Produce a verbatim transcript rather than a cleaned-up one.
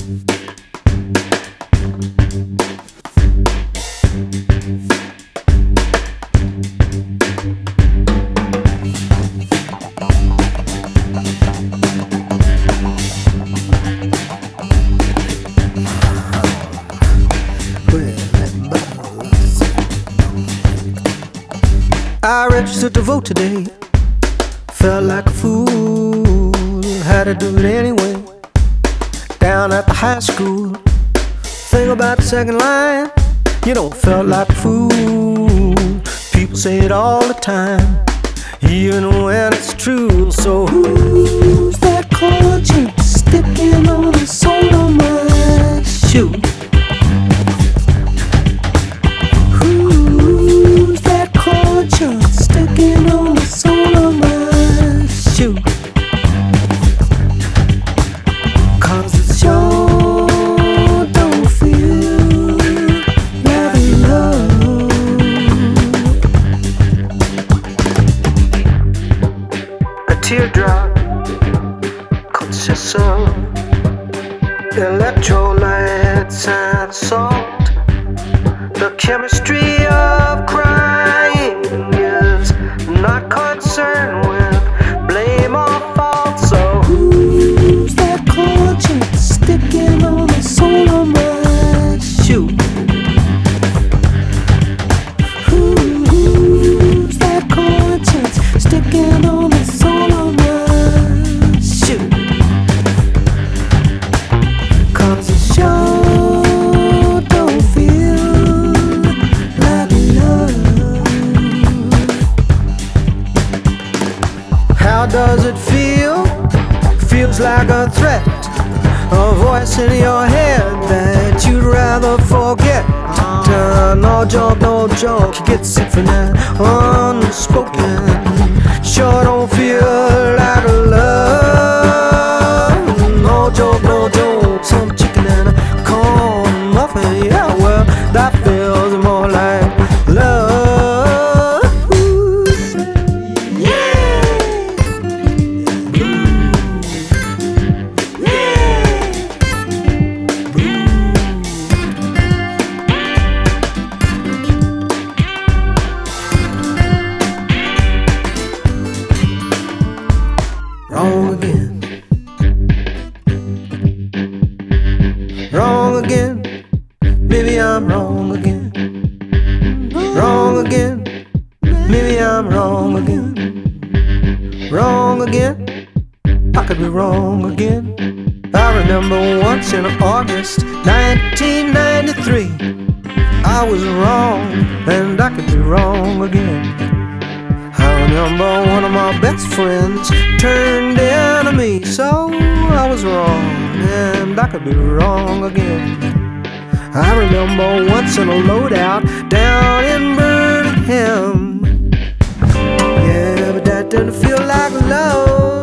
I registered to vote today. Felt like a fool, had to do it anyway. Down at the high school, think about the second line. You don't felt like a fool. People say it all the time, even when it's true. So who's that conscience sticking on the sole of my shoe? Who's that conscience sticking on the sole of my shoe? Cause it sure don't feel like love. A teardrop consists of electrolytes and salt. The chemistry of crying is not concerned with blame or fault. So who's that conscience sticking on the sole of my shoe? Who's that conscience sticking on the sole of my shoe? Cause it sure don't feel like love. How does it feel? Feels like a threat, a voice in your head that you'd rather forget. Uh, no joke, no joke, you get sick for that unspoken. Sure don't feel like love. No joke, no joke, some chicken and a corn muffin. Yeah, well, that feels more like love. Ooh. Yeah. Wrong again. Wrong again. Maybe I'm wrong again. Wrong again. Maybe I'm wrong again. Wrong again. I could be wrong again. I remember once in August nineteen ninety-three, I was wrong, and I could be wrong again. I remember one of my best friends turned in on me, so I was wrong, and I could be wrong again. I remember once in a loadout down in Birmingham. Yeah, but that didn't feel like love.